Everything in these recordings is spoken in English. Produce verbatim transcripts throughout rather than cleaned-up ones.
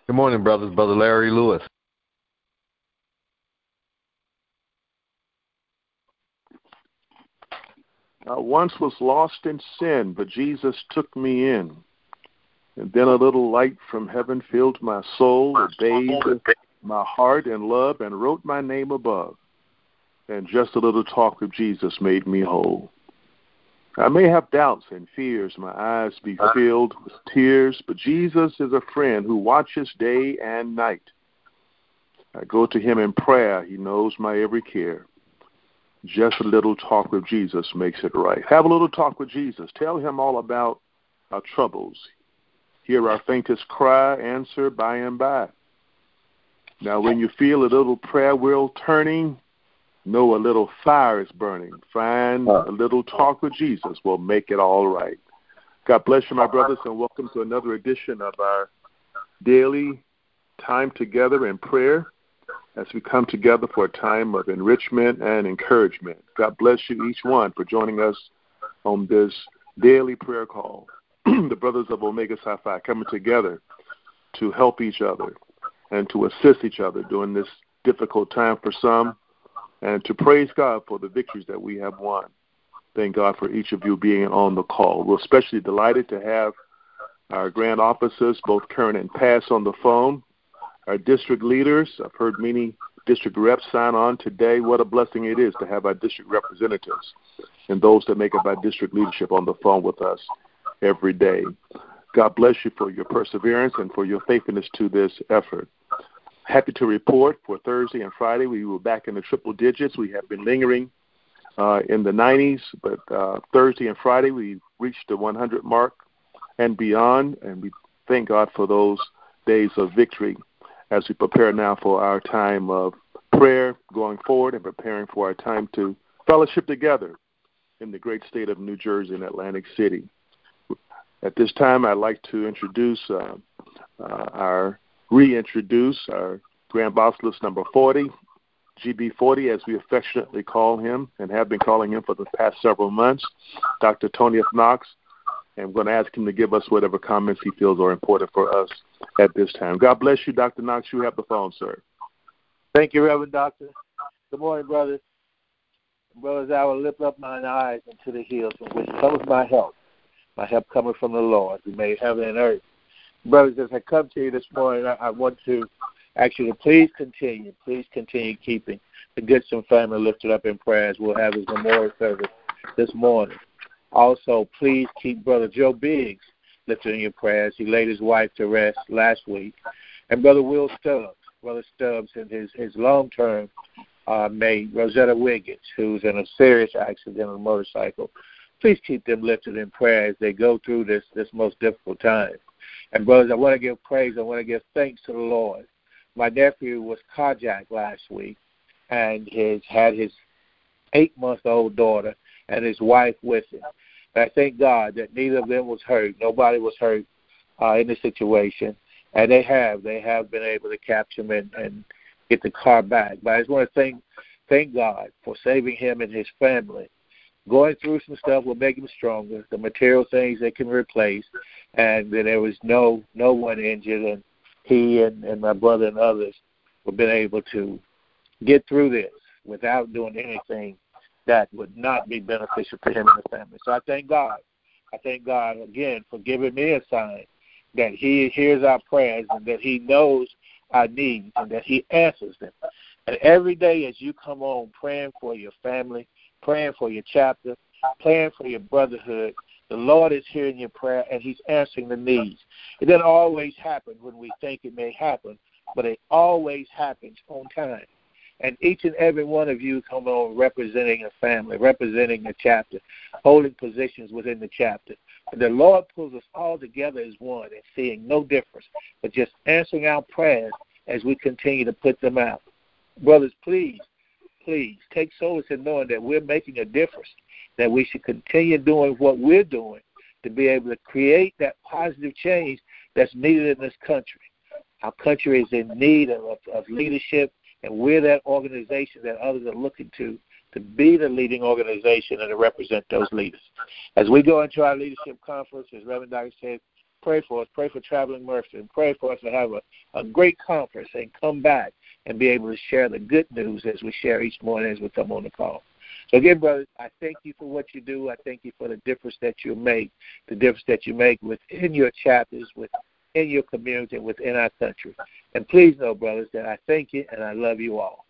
Good morning, brothers. Brother Larry Lewis. I once was lost in sin, but Jesus took me in. And then a little light from heaven filled my soul, it bathed my heart in love and wrote my name above. And just a little talk with Jesus made me whole. I may have doubts and fears, my eyes be filled with tears, but Jesus is a friend who watches day and night. I go to him in prayer, he knows my every care. Just a little talk with Jesus makes it right. Have a little talk with Jesus. Tell him all about our troubles. Hear our faintest cry, answer by and by. Now when you feel a little prayer wheel turning, know a little fire is burning. Find a little talk with Jesus will make it all right. God bless you, my brothers, and welcome to another edition of our daily time together in prayer as we come together for a time of enrichment and encouragement. God bless you, each one, for joining us on this daily prayer call. The brothers of Omega Psi Phi coming together to help each other and to assist each other during this difficult time for some, and to praise God for the victories that we have won. Thank God for each of you being on the call. We're especially delighted to have our grand officers, both current and past, on the phone. Our district leaders, I've heard many district reps sign on today. What a blessing it is to have our district representatives and those that make up our district leadership on the phone with us every day. God bless you for your perseverance and for your faithfulness to this effort. Happy to report for Thursday and Friday, we were back in the triple digits. We have been lingering uh, in the nineties, but uh, Thursday and Friday, we reached the one hundred mark and beyond, and we thank God for those days of victory as we prepare now for our time of prayer going forward and preparing for our time to fellowship together in the great state of New Jersey and Atlantic City. At this time, I'd like to introduce uh, uh, our reintroduce our Grand Bosselist number forty, G B forty, as we affectionately call him and have been calling him for the past several months, Doctor Tony F. Knox. And I'm going to ask him to give us whatever comments he feels are important for us at this time. God bless you, Doctor Knox. You have the phone, sir. Thank you, Reverend Doctor. Good morning, brothers. Brothers, I will lift up mine eyes into the hills from which cometh my help. My help cometh from the Lord, who made heaven and earth. Brothers, as I come to you this morning, I, I want to ask you to please continue, please continue keeping the Goodson family lifted up in prayer as we'll have his memorial service this morning. Also, please keep Brother Joe Biggs lifted in your prayers. He laid his wife to rest last week. And Brother Will Stubbs, Brother Stubbs and his, his long-term uh, mate, Rosetta Wiggins, who's in a serious accident on a motorcycle. Please keep them lifted in prayer as they go through this, this most difficult time. And, brothers, I want to give praise. I want to give thanks to the Lord. My nephew was carjacked last week and his, had his eight-month-old daughter and his wife with him. And I thank God that neither of them was hurt. Nobody was hurt uh, in the situation. And they have. They have been able to capture him and, and get the car back. But I just want to thank, thank God for saving him and his family. Going through some stuff will make him stronger, the material things they can replace, and that there was no no one injured, and he and, and my brother and others have been able to get through this without doing anything that would not be beneficial to him and the family. So I thank God. I thank God, again, for giving me a sign that he hears our prayers and that he knows our needs and that he answers them. And every day as you come on praying for your family, praying for your chapter, praying for your brotherhood, the Lord is hearing your prayer and he's answering the needs. It doesn't always happen when we think it may happen, but it always happens on time. And each and every one of you come on representing a family, representing a chapter, holding positions within the chapter. And the Lord pulls us all together as one and seeing no difference, but just answering our prayers as we continue to put them out. Brothers, please, please take solace in knowing that we're making a difference, that we should continue doing what we're doing to be able to create that positive change that's needed in this country. Our country is in need of, of, of leadership, and we're that organization that others are looking to to be the leading organization and to represent those leaders. As we go into our leadership conference, as Reverend Doctor said, Pray for us. Pray for traveling mercy. And pray for us to have a, a great conference and come back and be able to share the good news as we share each morning as we come on the call. So again, brothers, I thank you for what you do. I thank you for the difference that you make, the difference that you make within your chapters, within your community, and within our country. And please know, brothers, that I thank you and I love you all.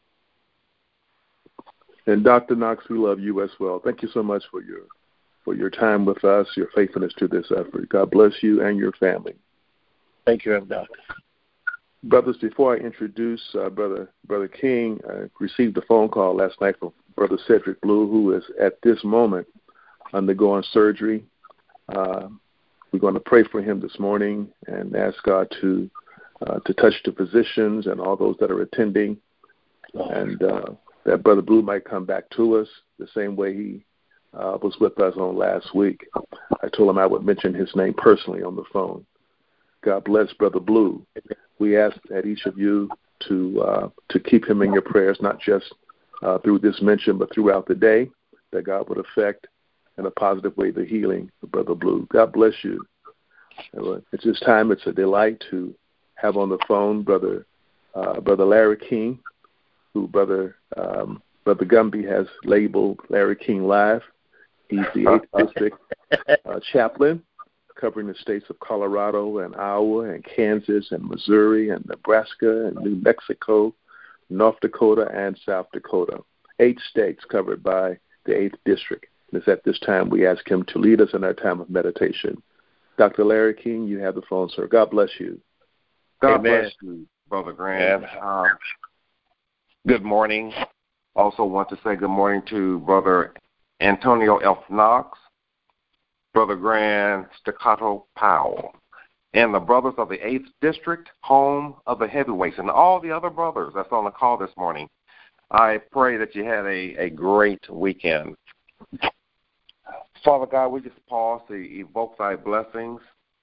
And Doctor Knox, we love you as well. Thank you so much for your for your time with us, your faithfulness to this effort. God bless you and your family. Thank you, Reverend Doctor. Brothers, before I introduce uh, Brother Brother King, I received a phone call last night from Brother Cedric Blue, who is at this moment undergoing surgery. Uh, we're going to pray for him this morning and ask God to uh, to touch the physicians and all those that are attending, and uh, that Brother Blue might come back to us the same way he uh, was with us on last week. I told him I would mention his name personally on the phone. God bless Brother Blue. We ask that each of you to uh, to keep him in your prayers, not just uh, through this mention, but throughout the day, that God would affect in a positive way the healing of Brother Blue. God bless you. At this time, it's a delight to have on the phone Brother uh, Brother Larry King, who Brother um, Brother Gumby has labeled Larry King Live. He's the eighth District uh, chaplain, covering the states of Colorado and Iowa and Kansas and Missouri and Nebraska and New Mexico, North Dakota and South Dakota. Eight states covered by the eighth District. And it's at this time we ask him to lead us in our time of meditation. Doctor Larry King, you have the phone, sir. God bless you. God Amen. bless you, Brother Grant. Um, good morning. Also want to say good morning to Brother Antonio F. Knox, Brother Grand Staccato Powell, and the brothers of the eighth District, home of the heavyweights, and all the other brothers that's on the call this morning. I pray that you had a, a great weekend. Father God, we just pause to evoke thy blessings.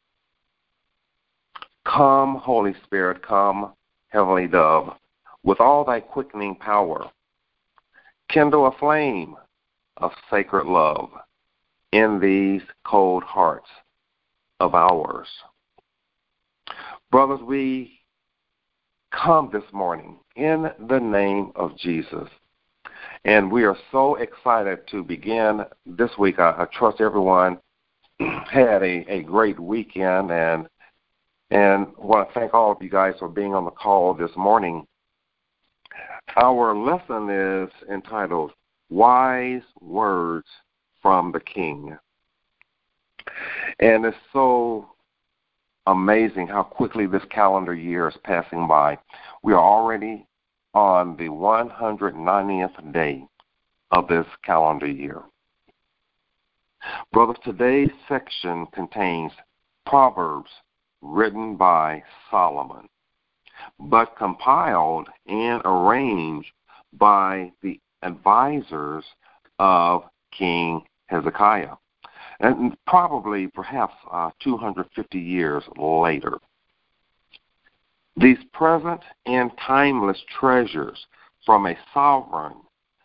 Come, Holy Spirit, come, Heavenly Dove, with all thy quickening power. Kindle a flame of sacred love in these cold hearts of ours. Brothers, we come this morning in the name of Jesus. And we are so excited to begin this week. I, I trust everyone had a, a great weekend, and and want to thank all of you guys for being on the call this morning. Our lesson is entitled Wise Words from the King. And it's so amazing how quickly this calendar year is passing by. We are already on the one hundred ninetieth day of this calendar year. Brothers, today's section contains Proverbs written by Solomon, but compiled and arranged by the advisors of King Hezekiah, and probably perhaps uh, two hundred fifty years later. These present and timeless treasures from a sovereign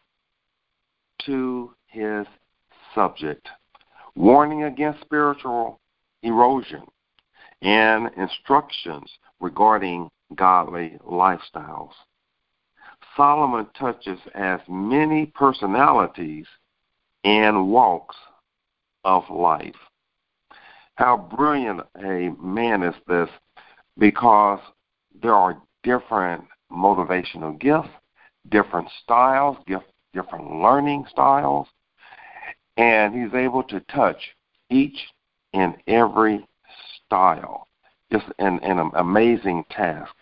to his subject, warning against spiritual erosion and instructions regarding godly lifestyles. Solomon touches as many personalities and walks of life. How brilliant a man is this, because there are different motivational gifts, different styles, different learning styles, and he's able to touch each and every style. Just an, an amazing task.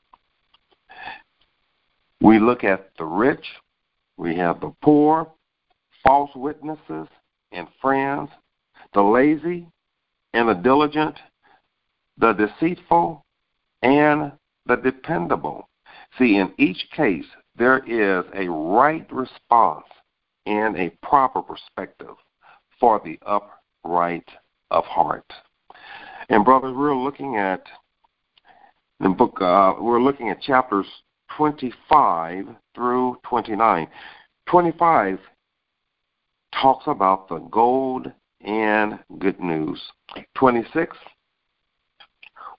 We look at the rich, we have the poor, false witnesses and friends, the lazy and the diligent, the deceitful and the dependable. See, in each case, there is a right response and a proper perspective for the upright of heart. And brothers, we're looking at the book. Uh, we're looking at chapters twenty-five through twenty-nine. twenty-five talks about the gold and good news. twenty-six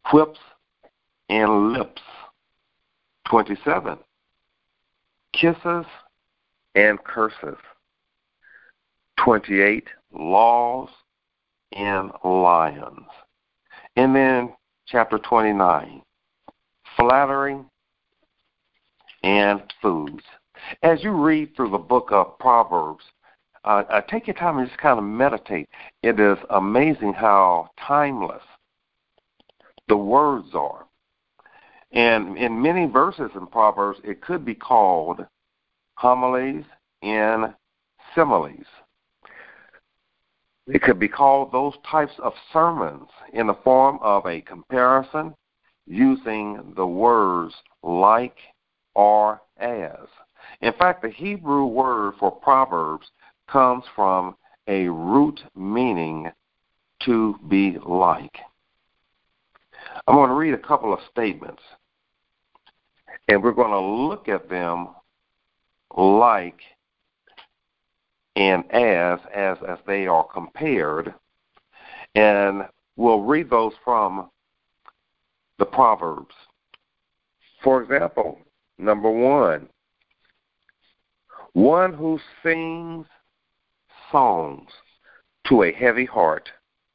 whips and lips. twenty-seven, kisses and curses. twenty-eight, laws and lions. And then chapter twenty-nine, flattery and foods. As you read through the book of Proverbs, uh, uh, take your time and just kind of meditate. It is amazing how timeless the words are. And in many verses in Proverbs, it could be called homilies and similes. It could be called those types of sermons in the form of a comparison using the words like or as. In fact, the Hebrew word for Proverbs comes from a root meaning to be like. I'm going to read a couple of statements, and we're going to look at them like and as, as, as they are compared, and we'll read those from the Proverbs. For example, number one, one who sings songs to a heavy heart,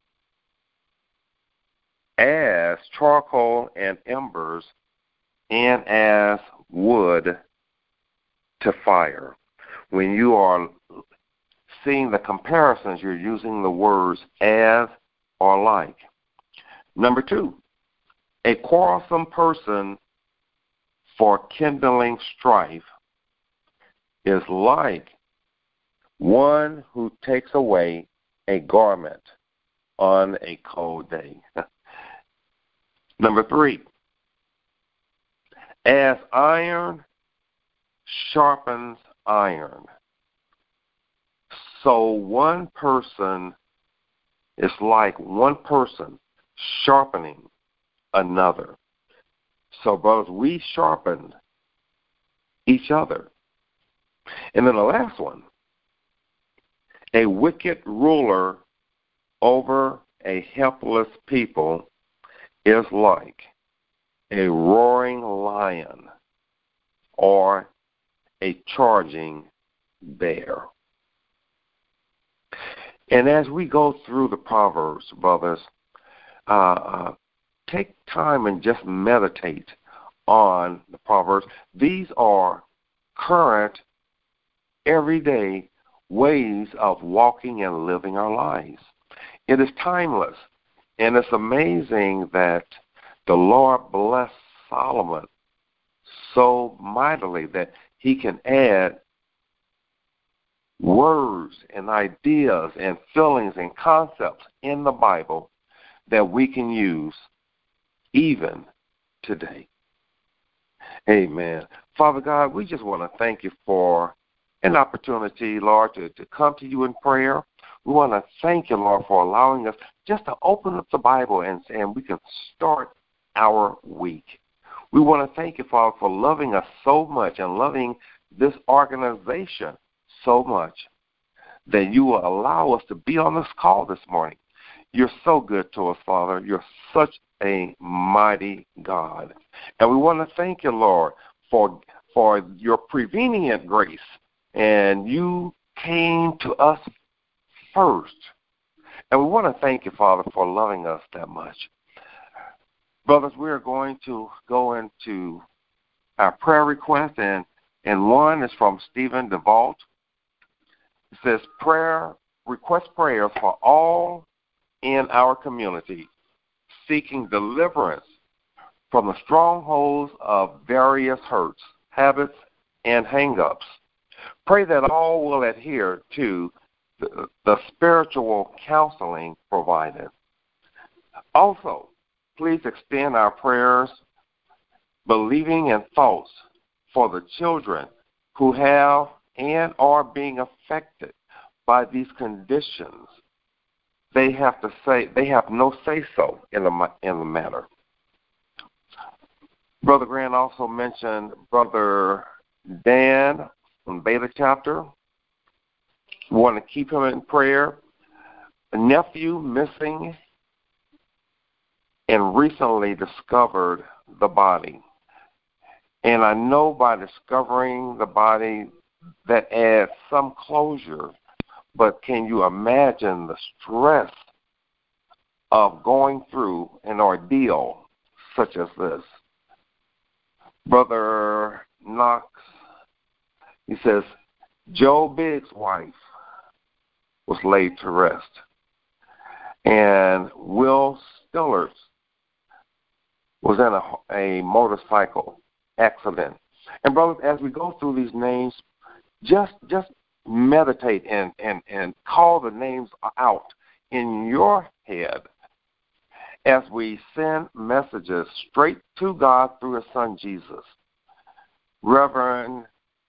as charcoal and embers, and as wood to fire. When you are seeing the comparisons, you're using the words as or like. Number two, a quarrelsome person for kindling strife is like one who takes away a garment on a cold day. Number three, as iron sharpens iron, so one person is like one person sharpening another. So, brothers, we sharpen each other. And then the last one, a wicked ruler over a helpless people is like a roaring lion or a charging bear. And as we go through the Proverbs, brothers, uh, uh, take time and just meditate on the Proverbs. These are current, everyday ways of walking and living our lives. It is timeless. And it's amazing that the Lord blessed Solomon so mightily that he can add words and ideas and feelings and concepts in the Bible that we can use even today. Amen. Father God, we just want to thank you for an opportunity, Lord, to, to come to you in prayer. We want to thank you, Lord, for allowing us just to open up the Bible and, and we can start our week. We want to thank you, Father, for loving us so much and loving this organization so much that you will allow us to be on this call this morning. You're so good to us, Father. You're such a mighty God. And we want to thank you, Lord, for, for your prevenient grace. And you came to us first. And we want to thank you, Father, for loving us that much. Brothers, we are going to go into our prayer request, and, and one is from Stephen DeVault. It says, prayer, request prayer for all in our community seeking deliverance from the strongholds of various hurts, habits, and hang-ups. Pray that all will adhere to the, the spiritual counseling provided. Also, please extend our prayers, believing and thoughts for the children who have and are being affected by these conditions. They have to say they have no say-so in the in the matter. Brother Grant also mentioned Brother Dan from Beta Chapter. We want to keep him in prayer. A nephew missing and recently discovered the body. And I know by discovering the body that adds some closure, but can you imagine the stress of going through an ordeal such as this? Brother Knox, he says, Joe Biggs' wife was laid to rest. And Will Stillers was in a, a motorcycle accident. And brothers, as we go through these names, just just meditate and, and, and call the names out in your head as we send messages straight to God through His Son Jesus. Reverend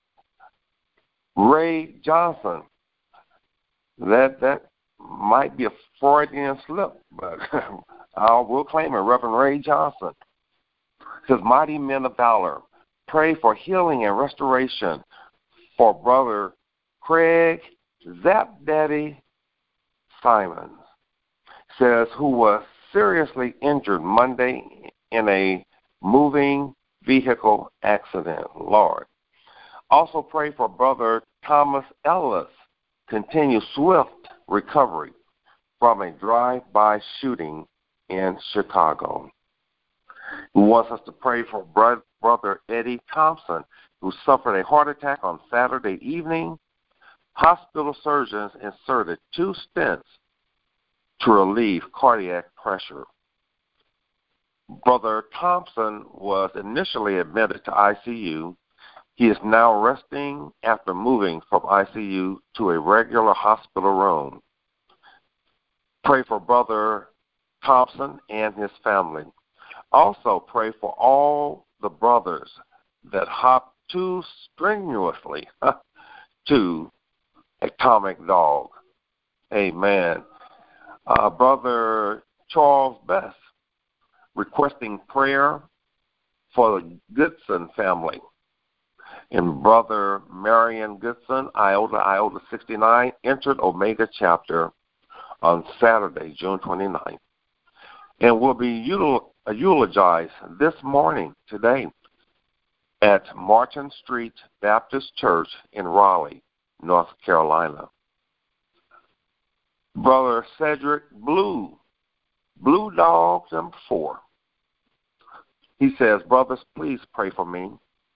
Ray Johnson, that that might be a Freudian slip, but I will claim it. Reverend Ray Johnson says, mighty men of valor, pray for healing and restoration for Brother Craig Zap Daddy Simons, says, who was seriously injured Monday in a moving vehicle accident. Lord. Also pray for Brother Thomas Ellis, continue swift recovery from a drive-by shooting in Chicago. He wants us to pray for Brother Eddie Thompson, who suffered a heart attack on Saturday evening. Hospital surgeons inserted two stents to relieve cardiac pressure. Brother Thompson was initially admitted to I C U. He is now resting after moving from I C U to a regular hospital room. Pray for Brother Thompson and his family. Also pray for all the brothers that hopped too strenuously to Atomic Dog. Amen. Uh, Brother Charles Best requesting prayer for the Goodson family. And Brother Marion Goodson, Iota, Iota sixty-nine, entered Omega chapter on Saturday, June twenty-ninth, and will be util- eulogized this morning, today, at Martin Street Baptist Church in Raleigh, North Carolina. Brother Cedric Blue, Blue Dog number four, he says, brothers, please pray for me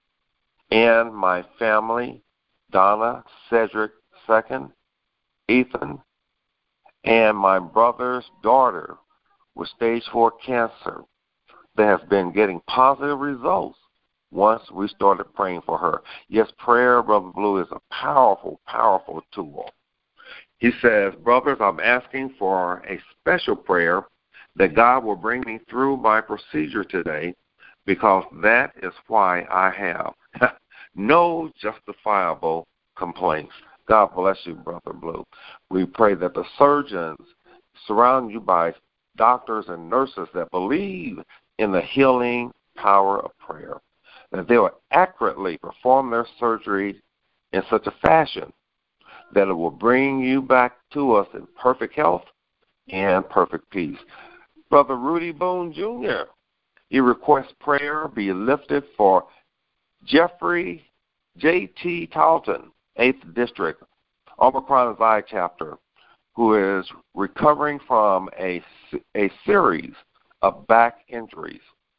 and my family, Donna, Cedric Second, Ethan, and my brother's daughter with stage four cancer. They have been getting positive results once we started praying for her. Yes, prayer, Brother Blue, is a powerful, powerful tool. He says, brothers, I'm asking for a special prayer that God will bring me through my procedure today, because that is why I have no justifiable complaints. God bless you, Brother Blue. We pray that the surgeons surround you by doctors and nurses that believe in the healing power of prayer, that they will accurately perform their surgery in such a fashion that it will bring you back to us in perfect health and perfect peace. Brother Rudy Boone Junior, he requests prayer be lifted for Jeffrey J T Talton, eighth District, Omicron Xi chapter, who is recovering from a, a series of back injuries.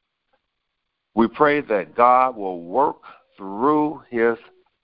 We pray that God will work through his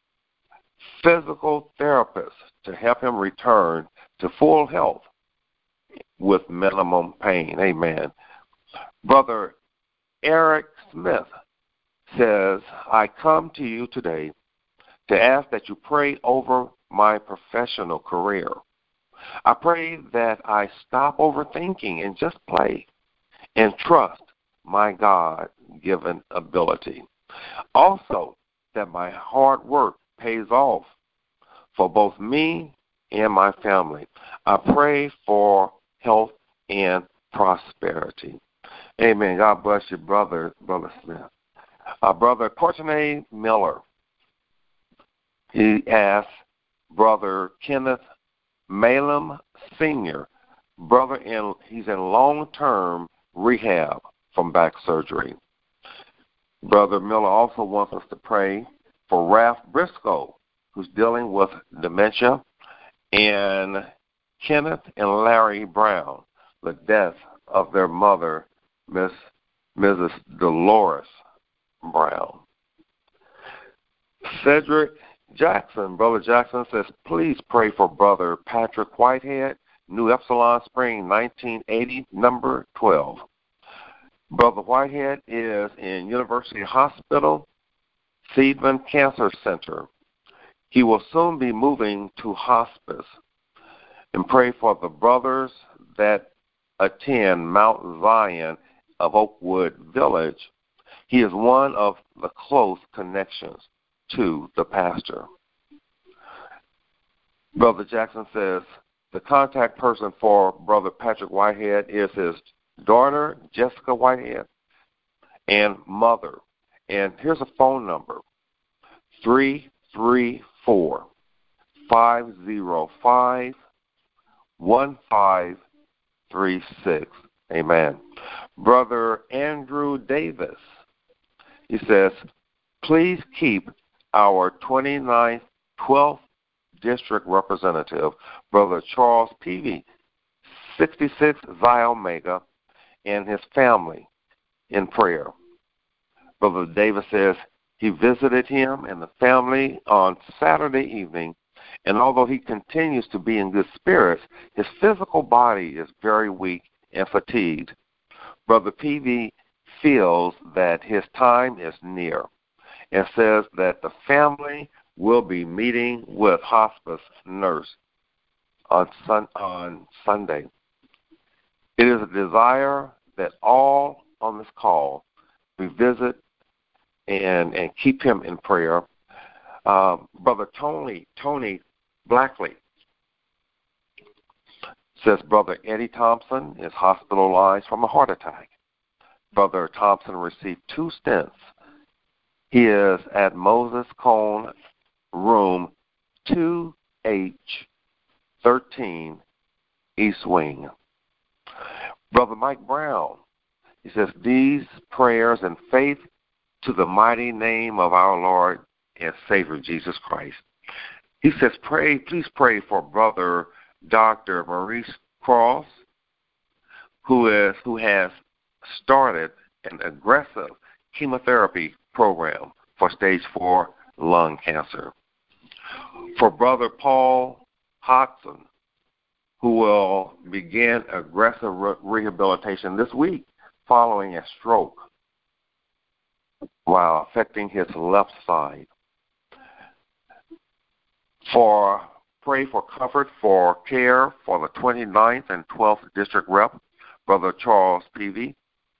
physical therapist to help him return to full health with minimum pain. Amen. Brother Eric Smith says, I come to you today to ask that you pray over my professional career. I pray that I stop overthinking and just play and trust my God-given ability. Also, that my hard work pays off for both me and my family. I pray for health and prosperity. Amen. God bless you, brother, Brother Smith. Uh, Brother Courtney Miller, he asked Brother Kenneth Malum Senior, brother in he's in long-term rehab from back surgery. Brother Miller also wants us to pray for Ralph Briscoe, who's dealing with dementia, and Kenneth and Larry Brown, the death of their mother, Miss Missus Dolores Brown. Cedric Jackson, Brother Jackson says, please pray for Brother Patrick Whitehead, New Epsilon Spring, nineteen eighty, number twelve. Brother Whitehead is in University Hospital, Seidman Cancer Center. He will soon be moving to hospice. And pray for the brothers that attend Mount Zion of Oakwood Village. He is one of the close connections to the pastor. Brother Jackson says the contact person for Brother Patrick Whitehead is his daughter, Jessica Whitehead, and mother. And here's a phone number, three three four, five zero five, one five three six. Amen. Brother Andrew Davis, he says, please keep our twenty-ninth, twelfth District Representative, Brother Charles Peavy, sixty-six Xi Omega, and his family in prayer. Brother Davis says he visited him and the family on Saturday evening, and although he continues to be in good spirits, his physical body is very weak and fatigued. Brother Peavy feels that his time is near and says that the family will be meeting with hospice nurse on, sun, on Sunday. It is a desire that all on this call revisit and, and keep him in prayer. Uh, Brother Tony, Tony Blackley says Brother Eddie Thompson is hospitalized from a heart attack. Brother Thompson received two stents. He is at Moses Cone Room two H thirteen East Wing. Brother Mike Brown, he says, these prayers and faith to the mighty name of our Lord and Savior Jesus Christ. He says, pray, please pray for Brother Doctor Maurice Cross, who is who has started an aggressive chemotherapy program for stage four lung cancer. For Brother Paul Hodgson, who will begin aggressive re- rehabilitation this week following a stroke while affecting his left side. For pray for comfort, for care for the twenty-ninth and twelfth District Rep, Brother Charles Peavy,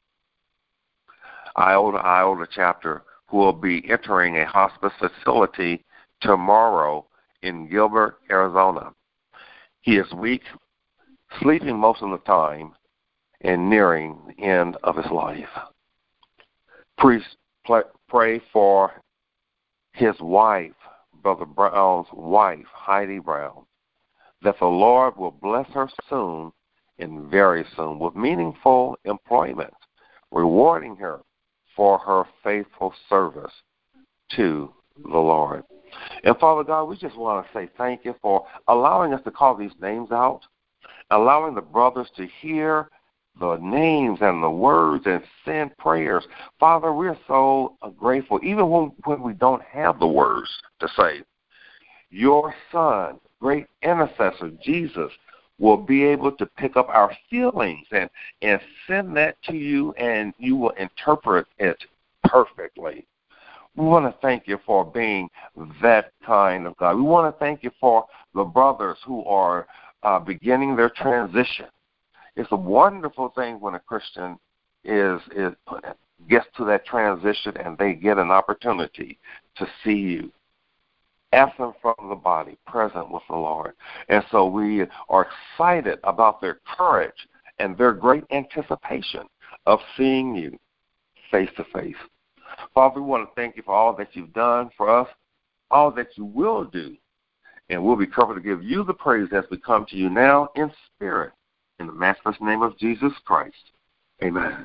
Iota Iota chapter, who will be entering a hospice facility tomorrow in Gilbert, Arizona. He is weak, sleeping most of the time, and nearing the end of his life. Please pray for his wife, Brother Brown's wife, Heidi Brown, that the Lord will bless her soon and very soon with meaningful employment, rewarding her for her faithful service to the Lord. And Father God, we just want to say thank you for allowing us to call these names out, allowing the brothers to hear the names and the words and send prayers. Father, we're so grateful, even when, when we don't have the words to say. Your Son, great intercessor, Jesus, will be able to pick up our feelings and, and send that to you, and you will interpret it perfectly. We want to thank you for being that kind of God. We want to thank you for the brothers who are uh, beginning their transition. It's a wonderful thing when a Christian is is gets to that transition and they get an opportunity to see you, absent from the body, present with the Lord. And so we are excited about their courage and their great anticipation of seeing you face to face. Father, we want to thank you for all that you've done for us, all that you will do, and we'll be careful to give you the praise as we come to you now in spirit, in the matchless name of Jesus Christ. Amen.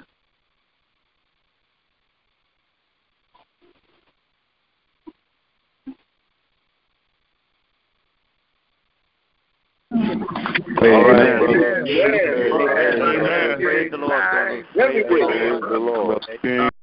Amen. Amen. Amen. Amen. Praise the Lord, brother. Praise the Lord. Praise the Lord.